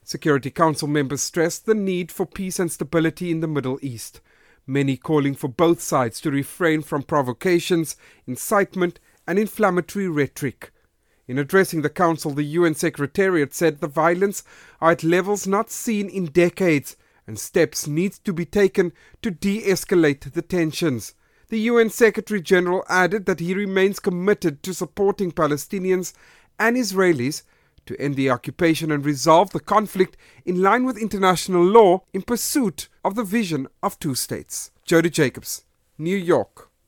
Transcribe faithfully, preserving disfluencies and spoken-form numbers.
Security Council members stressed the need for peace and stability in the Middle East, many calling for both sides to refrain from provocations, incitement and inflammatory rhetoric. In addressing the Council, the U N Secretariat said the violence are at levels not seen in decades and steps need to be taken to de-escalate the tensions. The U N Secretary-General added that he remains committed to supporting Palestinians and Israelis to end the occupation and resolve the conflict in line with international law in pursuit of the vision of two states. Jody Jacobs, New York.